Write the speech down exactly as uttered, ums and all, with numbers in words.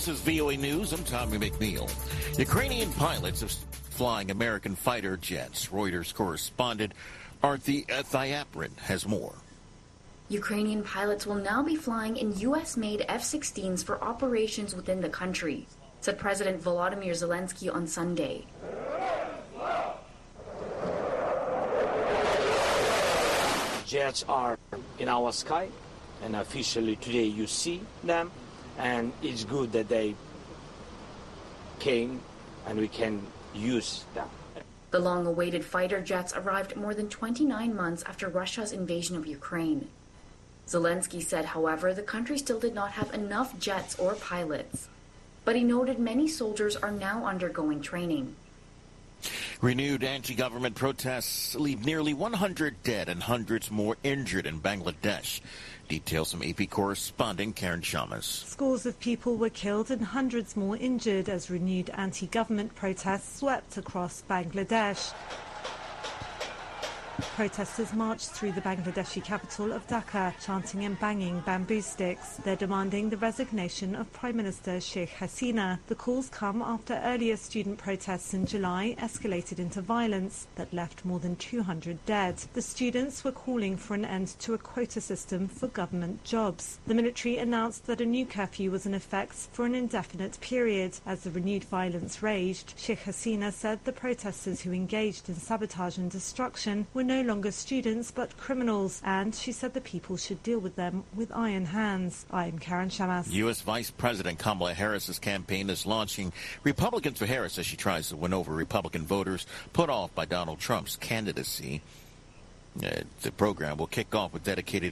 This is V O A News. I'm Tommy McNeil. Ukrainian pilots are flying American fighter jets. Reuters correspondent Arthi Thiaprin has more. Ukrainian pilots will now be flying in U S-made F sixteens for operations within the country, said President Volodymyr Zelensky on Sunday. Jets are in our sky, and officially today you see them, and it's good that they came and we can use them. The long-awaited fighter jets arrived more than twenty-nine months after Russia's invasion of Ukraine. Zelensky said, however, the country still did not have enough jets or pilots. But he noted many soldiers are now undergoing training. Renewed anti-government protests leave nearly one hundred dead and hundreds more injured in Bangladesh. Details from A P correspondent Karen Shamas. Scores of people were killed and hundreds more injured as renewed anti-government protests swept across Bangladesh. Protesters marched through the Bangladeshi capital of Dhaka, chanting and banging bamboo sticks. They're demanding the resignation of Prime Minister Sheikh Hasina. The calls come after earlier student protests in July escalated into violence that left more than two hundred dead. The students were calling for an end to a quota system for government jobs. The military announced that a new curfew was in effect for an indefinite period. As the renewed violence raged, Sheikh Hasina said the protesters who engaged in sabotage and destruction were no longer students but criminals, and she said the people should deal with them with iron hands. I'm Karen Shamas. U S. Vice President Kamala Harris's campaign is launching Republicans for Harris as she tries to win over Republican voters put off by Donald Trump's candidacy. Uh, the program will kick off with dedicated